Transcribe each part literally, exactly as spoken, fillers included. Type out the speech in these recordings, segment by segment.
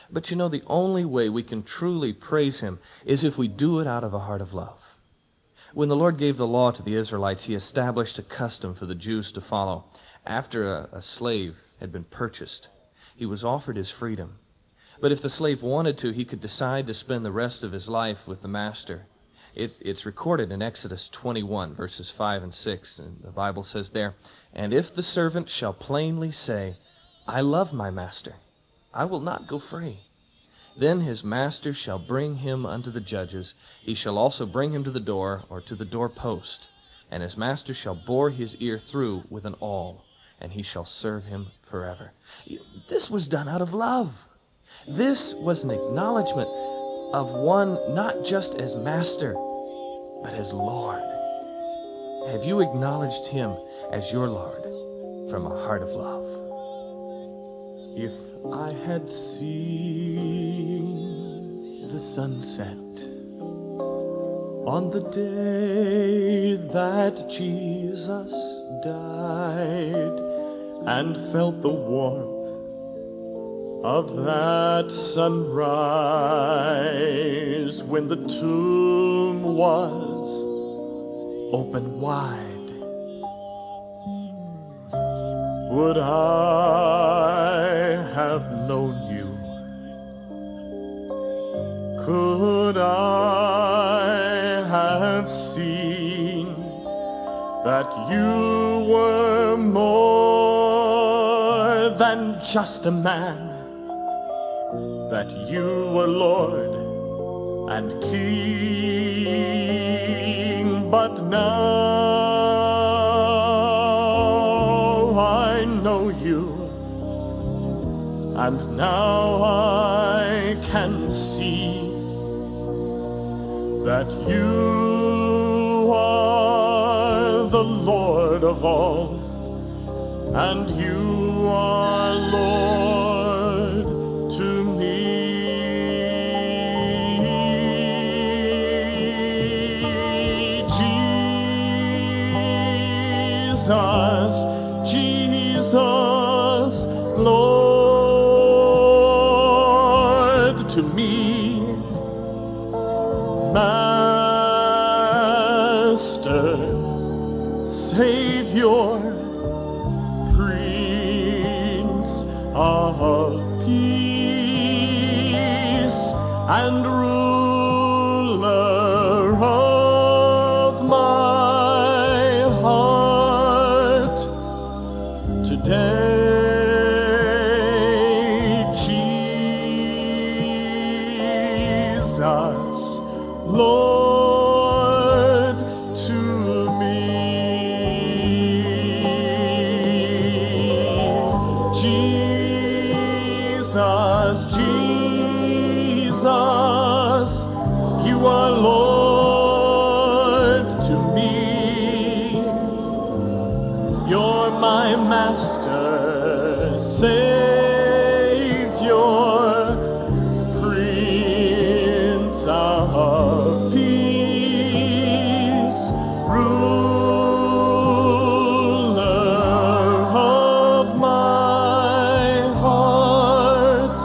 But you know, the only way we can truly praise Him is if we do it out of a heart of love. When the Lord gave the law to the Israelites, He established a custom for the Jews to follow. After a, a slave had been purchased, he was offered his freedom. But if the slave wanted to, he could decide to spend the rest of his life with the master. It's, it's recorded in Exodus twenty-one, verses five and six, and the Bible says there, "And if the servant shall plainly say, 'I love my master, I will not go free,' then his master shall bring him unto the judges. He shall also bring him to the door, or to the doorpost. And his master shall bore his ear through with an awl, and he shall serve him forever." This was done out of love. This was an acknowledgement of one not just as master, but as Lord. Have you acknowledged Him as your Lord from a heart of love? If I had seen the sunset on the day that Jesus died, and felt the warmth of that sunrise when the tomb was open wide, would I have known you? Could I have seen that you were more than just a man, that you were Lord and King? But now I know you, and now I can see that you are the Lord of all, and you are Lord to me. Jesus, Jesus, Lord to me, Master, Savior, Prince of Peace, and ruler of my heart. Today, Jesus, Lord to me. Jesus, Jesus, you are Lord to me. You're my Master, Savior, Prince of Peace, ruler of my heart.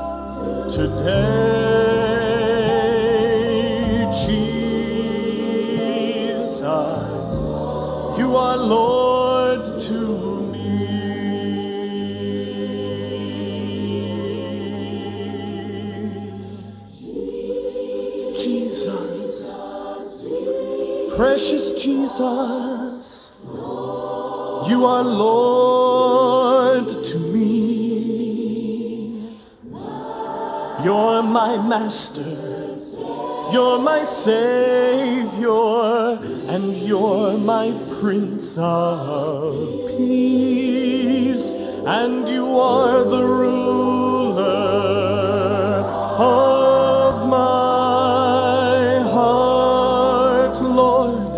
Today, Jesus, you are Lord to me. Jesus, precious Jesus, you are Lord to me. You're my Master, you're my Savior, and you're my Prince of Peace, and you are the ruler of my heart, Lord.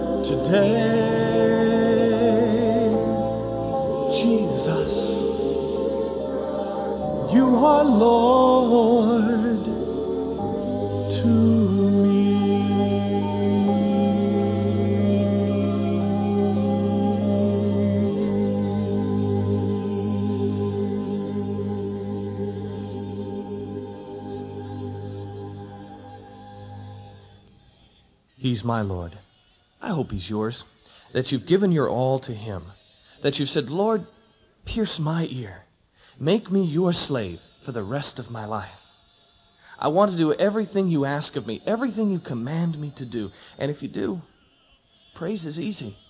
Today, Jesus, you are Lord to me. He's my Lord. I hope He's yours, that you've given your all to Him, that you've said, Lord, pierce my ear. Make me your slave for the rest of my life. I want to do everything you ask of me, everything you command me to do. And if you do, praise is easy.